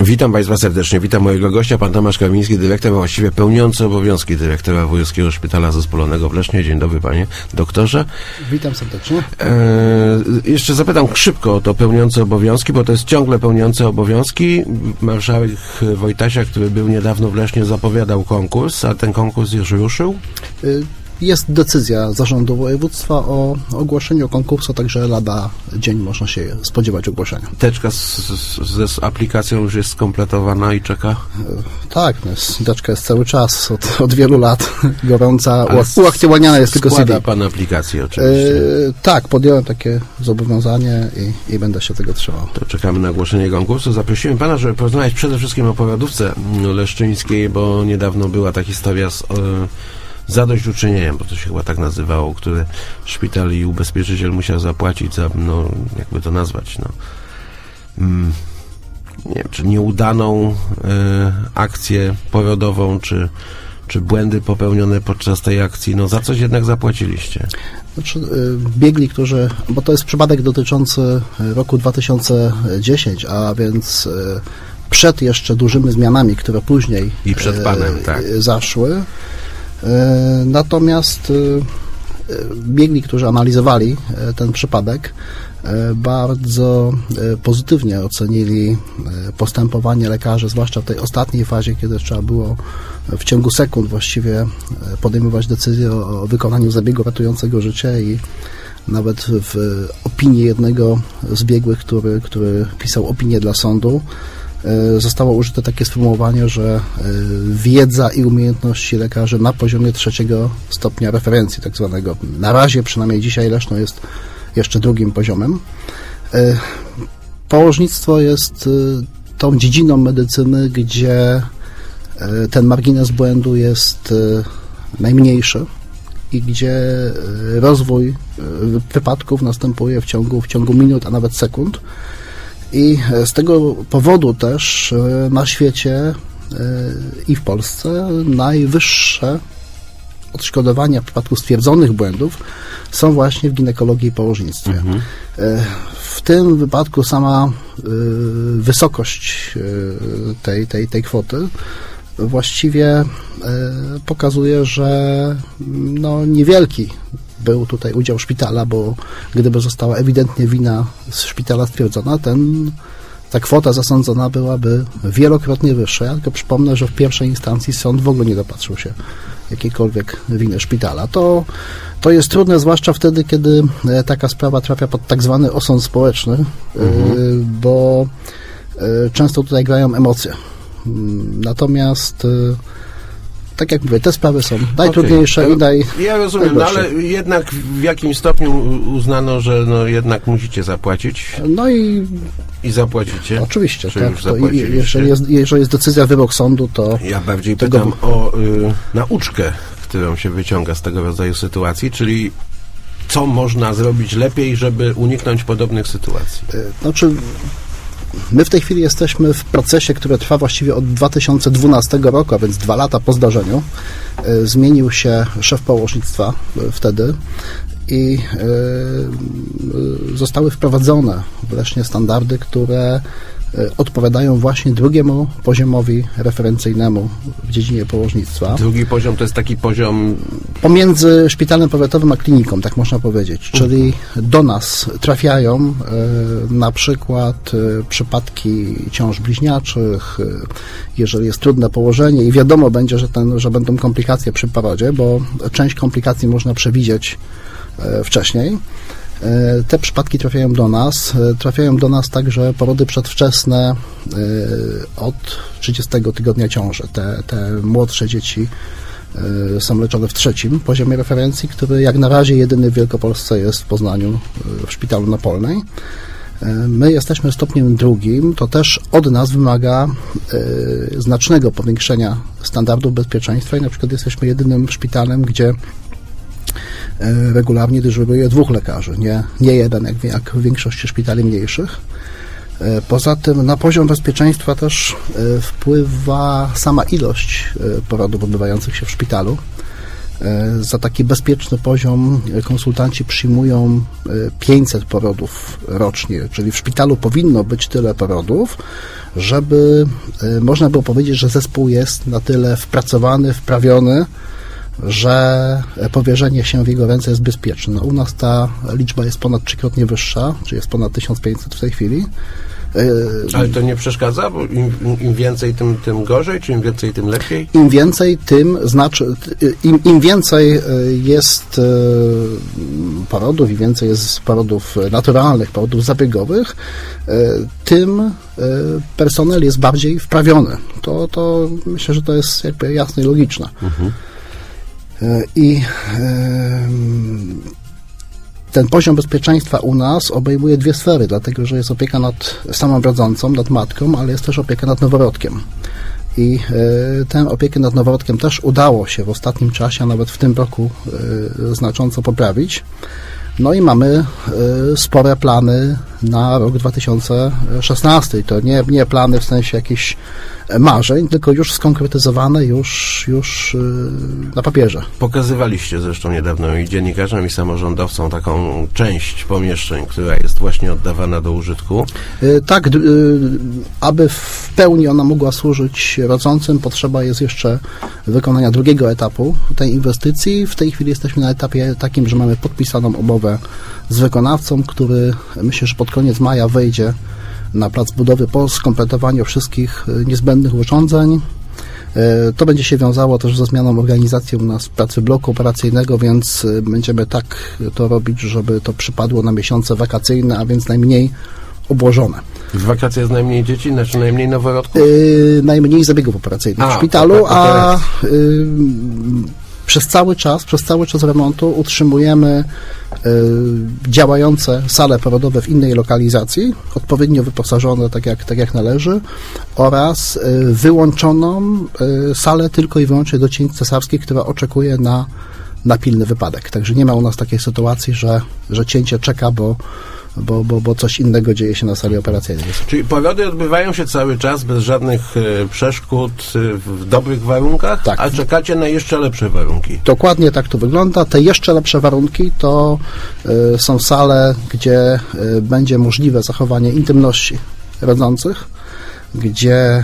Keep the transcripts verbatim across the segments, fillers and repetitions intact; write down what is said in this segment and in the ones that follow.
Witam Państwa serdecznie. Witam mojego gościa, pan Tomasz Kamiński, dyrektor, właściwie pełniący obowiązki dyrektora Wojewódzkiego Szpitala Zespolonego w Lesznie. Dzień dobry, panie doktorze. Witam serdecznie. E, jeszcze zapytam szybko o to pełniące obowiązki, bo to jest ciągle pełniące obowiązki. Marszałek Wojtasia, który był niedawno w Lesznie, zapowiadał konkurs, a ten konkurs już ruszył? Jest decyzja Zarządu Województwa o ogłoszeniu konkursu, także lada dzień można się spodziewać ogłoszenia. Teczka z, z, z aplikacją już jest skompletowana i czeka? Tak, no jest, teczka jest cały czas, od, od wielu lat gorąca, uaktualniana jest tylko C D. Składa pan aplikację oczywiście? E, tak, podjąłem takie zobowiązanie i, i będę się tego trzymał. To czekamy na ogłoszenie konkursu. Zaprosiłem pana, żeby porozmawiać przede wszystkim o powiadówce leszczyńskiej, bo niedawno była ta historia z... zadośćuczynieniem, bo to się chyba tak nazywało, które szpital i ubezpieczyciel musiał zapłacić za, no, jakby to nazwać, no, mm, nie wiem, czy nieudaną y, akcję porodową, czy, czy błędy popełnione podczas tej akcji, no za coś jednak zapłaciliście. Znaczy, y, biegli, którzy, bo to jest przypadek dotyczący roku dwa tysiące dziesiątego, a więc y, przed jeszcze dużymi zmianami, które później I przed panem, y, tak. zaszły. Natomiast biegli, którzy analizowali ten przypadek, bardzo pozytywnie ocenili postępowanie lekarzy, zwłaszcza w tej ostatniej fazie, kiedy trzeba było w ciągu sekund właściwie podejmować decyzję o wykonaniu zabiegu ratującego życie i nawet w opinii jednego z biegłych, który, który pisał opinię dla sądu, zostało użyte takie sformułowanie, że wiedza i umiejętności lekarzy na poziomie trzeciego stopnia referencji, tak zwanego. Na razie, przynajmniej dzisiaj, Leszno jest jeszcze drugim poziomem. Położnictwo jest tą dziedziną medycyny, gdzie ten margines błędu jest najmniejszy i gdzie rozwój wypadków następuje w ciągu, w ciągu minut, a nawet sekund. I z tego powodu też na świecie i w Polsce najwyższe odszkodowania w przypadku stwierdzonych błędów są właśnie w ginekologii i położnictwie. Mhm. W tym wypadku sama wysokość tej, tej, tej kwoty właściwie pokazuje, że no niewielki był tutaj udział szpitala, bo gdyby została ewidentnie wina z szpitala stwierdzona, ten, ta kwota zasądzona byłaby wielokrotnie wyższa. Ja tylko przypomnę, że w pierwszej instancji sąd w ogóle nie dopatrzył się jakiejkolwiek winy szpitala. To, to jest trudne, zwłaszcza wtedy, kiedy taka sprawa trafia pod tak zwany osąd społeczny, mhm. bo często tutaj grają emocje. Natomiast tak jak mówię, te sprawy są najtrudniejsze okay. i naj... Ja rozumiem, no, ale jednak w jakimś stopniu uznano, że no jednak musicie zapłacić. No i... I zapłacicie. Oczywiście, tak. To jeżeli, jest, jeżeli jest decyzja, wyrok sądu, to... Ja bardziej tego... pytam o y, nauczkę, którą się wyciąga z tego rodzaju sytuacji, czyli co można zrobić lepiej, żeby uniknąć podobnych sytuacji. Znaczy... My w tej chwili jesteśmy w procesie, który trwa właściwie od dwa tysiące dwunastego roku, a więc dwa lata po zdarzeniu. Zmienił się szef położnictwa wtedy i zostały wprowadzone wreszcie standardy, które odpowiadają właśnie drugiemu poziomowi referencyjnemu w dziedzinie położnictwa. Drugi poziom to jest taki poziom... Pomiędzy szpitalem powiatowym a kliniką, tak można powiedzieć. Czyli do nas trafiają e, na przykład e, przypadki ciąż bliźniaczych, e, jeżeli jest trudne położenie i wiadomo będzie, że, ten, że będą komplikacje przy porodzie, bo część komplikacji można przewidzieć e, wcześniej. Te przypadki trafiają do nas. Trafiają do nas także porody przedwczesne od trzydziestego tygodnia ciąży. Te, te młodsze dzieci są leczone w trzecim poziomie referencji, który jak na razie jedyny w Wielkopolsce jest w Poznaniu, w szpitalu na Polnej. My jesteśmy stopniem drugim. To też od nas wymaga znacznego powiększenia standardów bezpieczeństwa i na przykład jesteśmy jedynym szpitalem, gdzie regularnie dyżuruje dwóch lekarzy, nie, nie jeden, jak, jak w większości szpitali mniejszych. Poza tym na poziom bezpieczeństwa też wpływa sama ilość porodów odbywających się w szpitalu, Za taki bezpieczny poziom konsultanci przyjmują pięćset porodów rocznie, czyli w szpitalu powinno być tyle porodów, żeby można było powiedzieć, że zespół jest na tyle wpracowany, wprawiony, że powierzenie się w jego ręce jest bezpieczne. No, u nas ta liczba jest ponad trzykrotnie wyższa, czyli jest ponad tysiąc pięćset w tej chwili. Ale to nie przeszkadza, bo im, im więcej, tym, tym gorzej, czy im więcej, tym lepiej? Im więcej, tym znaczy, im, im więcej jest porodów i więcej jest porodów naturalnych, porodów zabiegowych, tym personel jest bardziej wprawiony. To, to myślę, że to jest jakby jasne i logiczne. Mhm. I ten poziom bezpieczeństwa u nas obejmuje dwie sfery, dlatego że jest opieka nad samą rodzącą, nad matką, ale jest też opieka nad noworodkiem. I tę opiekę nad noworodkiem też udało się w ostatnim czasie, a nawet w tym roku znacząco poprawić. No i mamy spore plany na rok dwa tysiące szesnasty. I to nie, nie plany w sensie jakichś marzeń, tylko już skonkretyzowane, już, już na papierze. Pokazywaliście zresztą niedawno i dziennikarzom, i samorządowcom taką część pomieszczeń, która jest właśnie oddawana do użytku. Tak, aby w pełni ona mogła służyć rodzącym, potrzeba jest jeszcze wykonania drugiego etapu tej inwestycji. W tej chwili jesteśmy na etapie takim, że mamy podpisaną umowę z wykonawcą, który myślę, że pod koniec maja wejdzie na plac budowy po skompletowaniu wszystkich niezbędnych urządzeń. To będzie się wiązało też ze zmianą organizacji u nas pracy bloku operacyjnego, więc będziemy tak to robić, żeby to przypadło na miesiące wakacyjne, a więc najmniej obłożone. W wakacje jest najmniej dzieci, znaczy najmniej noworodków? Yy, najmniej zabiegów operacyjnych a, w szpitalu, to, to, to a yy, przez cały czas, przez cały czas remontu utrzymujemy y, działające sale porodowe w innej lokalizacji, odpowiednio wyposażone tak jak, tak jak należy, oraz y, wyłączoną y, salę tylko i wyłącznie do cięć cesarskich, która oczekuje na, na pilny wypadek. Także nie ma u nas takiej sytuacji, że, że cięcie czeka, bo Bo, bo, bo coś innego dzieje się na sali operacyjnej. Czyli porody odbywają się cały czas bez żadnych e, przeszkód, e, w dobrych warunkach, tak. A czekacie na jeszcze lepsze warunki. Dokładnie tak to wygląda. Te jeszcze lepsze warunki to e, są sale, gdzie e, będzie możliwe zachowanie intymności rodzących, gdzie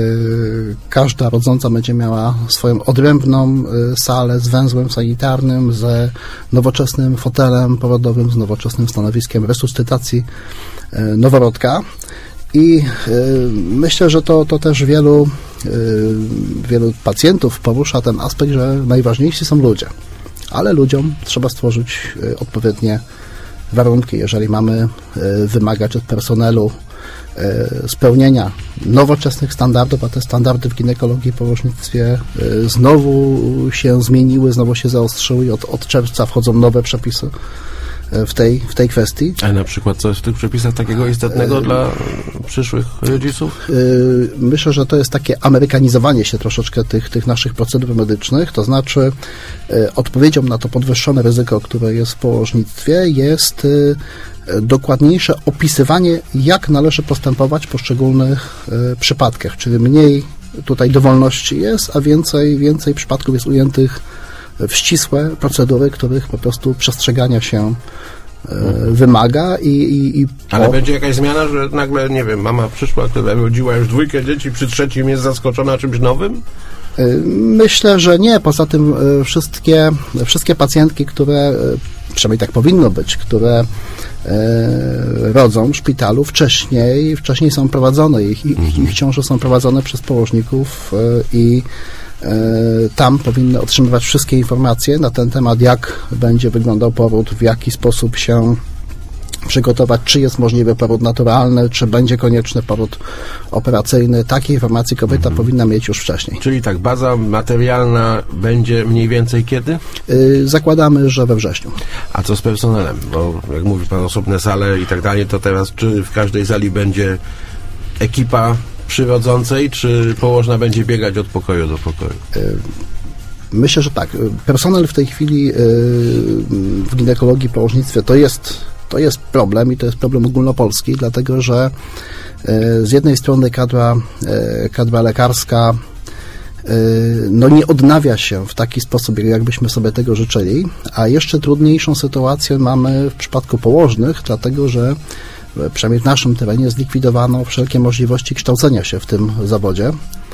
y, każda rodząca będzie miała swoją odrębną y, salę z węzłem sanitarnym, z nowoczesnym fotelem porodowym, z nowoczesnym stanowiskiem resuscytacji y, noworodka. I y, myślę, że to, to też wielu, y, wielu pacjentów porusza ten aspekt, że najważniejsi są ludzie. Ale ludziom trzeba stworzyć y, odpowiednie warunki. Jeżeli mamy y, wymagać od personelu spełnienia nowoczesnych standardów, a te standardy w ginekologii i położnictwie znowu się zmieniły, znowu się zaostrzyły i od, od czerwca wchodzą nowe przepisy w tej, w tej kwestii. A na przykład co jest w tych przepisach takiego istotnego dla przyszłych rodziców? Myślę, że to jest takie amerykanizowanie się troszeczkę tych, tych naszych procedur medycznych, to znaczy odpowiedzią na to podwyższone ryzyko, które jest w położnictwie, jest dokładniejsze opisywanie, jak należy postępować w poszczególnych y, przypadkach, czyli mniej tutaj dowolności jest, a więcej, więcej przypadków jest ujętych w ścisłe procedury, których po prostu przestrzegania się y, mhm. wymaga i, i, i po... Ale będzie jakaś zmiana, że nagle, nie wiem, mama przyszła, która rodziła już dwójkę dzieci, przy trzecim jest zaskoczona czymś nowym? Myślę, że nie. Poza tym wszystkie, wszystkie pacjentki, które, przynajmniej tak powinno być, które rodzą w szpitalu wcześniej, wcześniej są prowadzone. Ich, ich, mhm. ich ciąże są prowadzone przez położników i tam powinny otrzymywać wszystkie informacje na ten temat, jak będzie wyglądał poród, w jaki sposób się przygotować, czy jest możliwy poród naturalny, czy będzie konieczny poród operacyjny. Takie informacje kobieta mhm. powinna mieć już wcześniej. Czyli tak, baza materialna będzie mniej więcej kiedy? Yy, zakładamy, że we wrześniu. A co z personelem? Bo jak mówi pan, osobne sale i tak dalej, to teraz czy w każdej sali będzie ekipa przy rodzącej, czy położna będzie biegać od pokoju do pokoju? Yy. Myślę, że tak. Personel w tej chwili yy, w ginekologii, położnictwie to jest To jest problem i to jest problem ogólnopolski, dlatego że z jednej strony kadra, kadra lekarska no nie odnawia się w taki sposób, jakbyśmy sobie tego życzyli, a jeszcze trudniejszą sytuację mamy w przypadku położnych, dlatego że przynajmniej w naszym terenie zlikwidowano wszelkie możliwości kształcenia się w tym zawodzie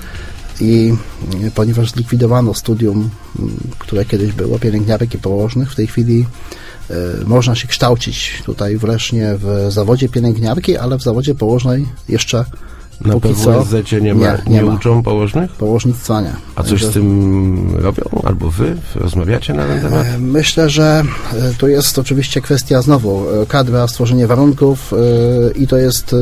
i ponieważ zlikwidowano studium, które kiedyś było, pielęgniarek i położnych, w tej chwili można się kształcić tutaj w Lesznie w zawodzie pielęgniarki, ale w zawodzie położnej jeszcze na póki P W S Z nie ma, nie, nie, nie ma. uczą położnych? Położnictwa nie. A coś z tym robią? Albo wy rozmawiacie na ten temat? Myślę, że to jest oczywiście kwestia znowu kadra, stworzenie warunków i to jest,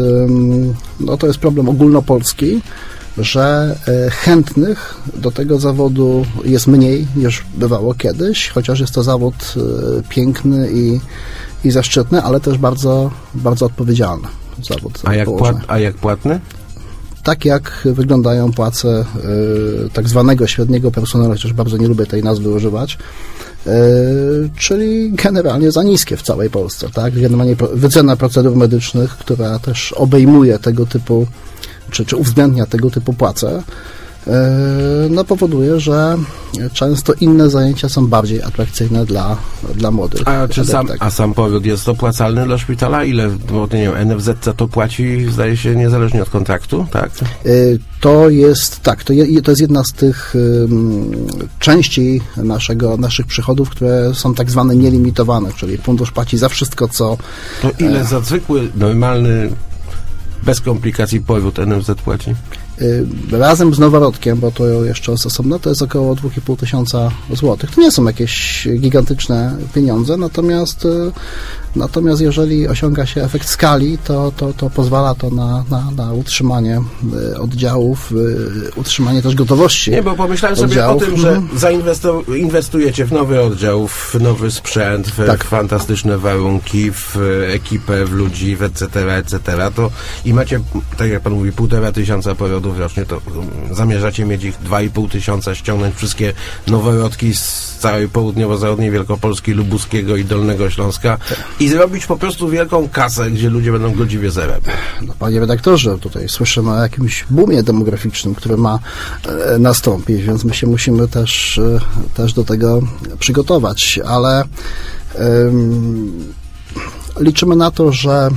no to jest problem ogólnopolski, że chętnych do tego zawodu jest mniej niż bywało kiedyś, chociaż jest to zawód piękny i, i zaszczytny, ale też bardzo, bardzo odpowiedzialny zawód. A jak, płat, a jak płatny? Tak jak wyglądają płace y, tak zwanego średniego personelu, chociaż bardzo nie lubię tej nazwy używać, y, czyli generalnie za niskie w całej Polsce, tak? Generalnie pro, wycena procedur medycznych, która też obejmuje tego typu, czy, czy uwzględnia tego typu płace, y, no powoduje, że często inne zajęcia są bardziej atrakcyjne dla, dla młodych. A, czy sam, a sam powiód jest opłacalny dla szpitala? Ile, bo nie wiem, N F Z to płaci, zdaje się, niezależnie od kontraktu, tak? To jest, tak, to, je, to jest jedna z tych um, części naszego, naszych przychodów, które są tak zwane nielimitowane, czyli fundusz płaci za wszystko, co... To ile za zwykły, normalny, bez komplikacji powiód N F Z płaci? Razem z noworodkiem, bo to jeszcze osobno, to jest około dwa i pół tysiąca złotych. To nie są jakieś gigantyczne pieniądze, natomiast natomiast jeżeli osiąga się efekt skali, to, to, to pozwala to na, na, na utrzymanie oddziałów, utrzymanie też gotowości. Nie, bo pomyślałem oddziałów. sobie o tym, że zainwestujecie w nowy oddział, w nowy sprzęt, w tak. fantastyczne warunki, w ekipę, w ludzi, w et cetera, et cetera. To i macie, tak jak pan mówi, półtora tysiąca porodów rocznie, to zamierzacie mieć ich dwa i pół tysiąca, ściągnąć wszystkie noworodki z całej południowo-zachodniej Wielkopolski, Lubuskiego i Dolnego Śląska i zrobić po prostu wielką kasę, gdzie ludzie będą godziwie zarabiać. No, panie redaktorze, tutaj słyszymy o jakimś boomie demograficznym, który ma e, nastąpić, więc my się musimy też, e, też do tego przygotować, ale e, liczymy na to, że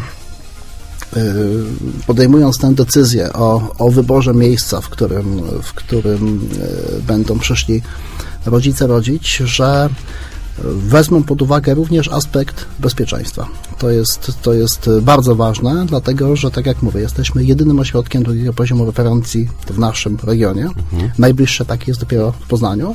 podejmując tę decyzję o, o wyborze miejsca, w którym, w którym będą przyszli rodzice rodzić, że wezmą pod uwagę również aspekt bezpieczeństwa. To jest, to jest bardzo ważne, dlatego że, tak jak mówię, jesteśmy jedynym ośrodkiem drugiego poziomu referencji w naszym regionie. Mhm. Najbliższe takie jest dopiero w Poznaniu.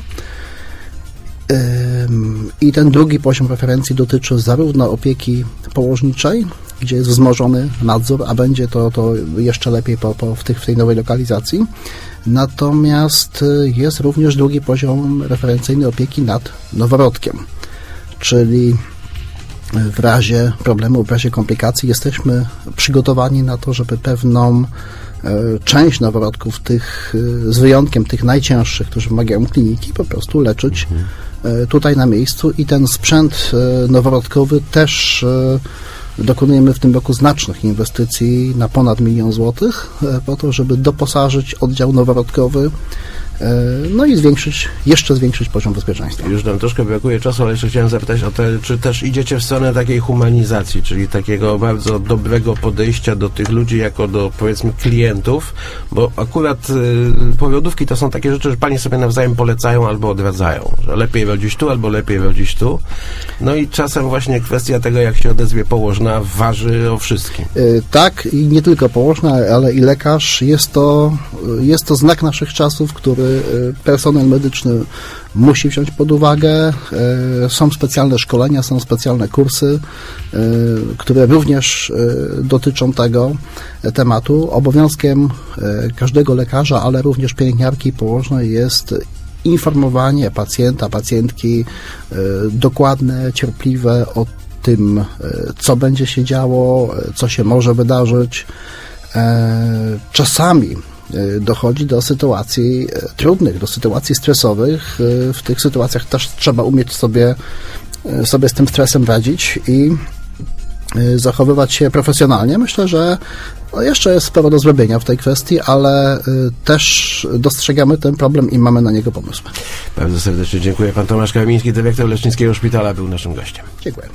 I ten drugi poziom referencji dotyczy zarówno opieki położniczej, gdzie jest wzmożony nadzór, a będzie to, to jeszcze lepiej po, po, w, tych, w tej nowej lokalizacji. Natomiast jest również drugi poziom referencyjny opieki nad noworodkiem, czyli w razie problemu, w razie komplikacji jesteśmy przygotowani na to, żeby pewną część noworodków, tych, z wyjątkiem tych najcięższych, którzy wymagają kliniki, po prostu leczyć tutaj na miejscu i ten sprzęt noworodkowy też dokonujemy w tym roku znacznych inwestycji na ponad milion złotych po to, żeby doposażyć oddział noworodkowy, no i zwiększyć, jeszcze zwiększyć poziom bezpieczeństwa. Już nam troszkę brakuje czasu, ale jeszcze chciałem zapytać o to, czy też idziecie w stronę takiej humanizacji, czyli takiego bardzo dobrego podejścia do tych ludzi jako do, powiedzmy, klientów, bo akurat y, powiodówki to są takie rzeczy, że pani sobie nawzajem polecają albo odradzają, że lepiej rodzić tu, albo lepiej rodzić tu. No i czasem właśnie kwestia tego, jak się odezwie położna, waży o wszystkim. Y, tak, i nie tylko położna, ale i lekarz. Jest to, jest to znak naszych czasów, który personel medyczny musi wziąć pod uwagę. Są specjalne szkolenia, są specjalne kursy, które również dotyczą tego tematu. Obowiązkiem każdego lekarza, ale również pielęgniarki i położnej jest informowanie pacjenta, pacjentki dokładne, cierpliwe o tym, co będzie się działo, co się może wydarzyć. Czasami dochodzi do sytuacji trudnych, do sytuacji stresowych. W tych sytuacjach też trzeba umieć sobie, sobie z tym stresem radzić i zachowywać się profesjonalnie. Myślę, że No jeszcze jest sporo do zrobienia w tej kwestii, ale y, też dostrzegamy ten problem i mamy na niego pomysł. Bardzo serdecznie dziękuję. Pan Tomasz Kamiński, dyrektor Leszczyńskiego Szpitala, był naszym gościem. Dziękuję.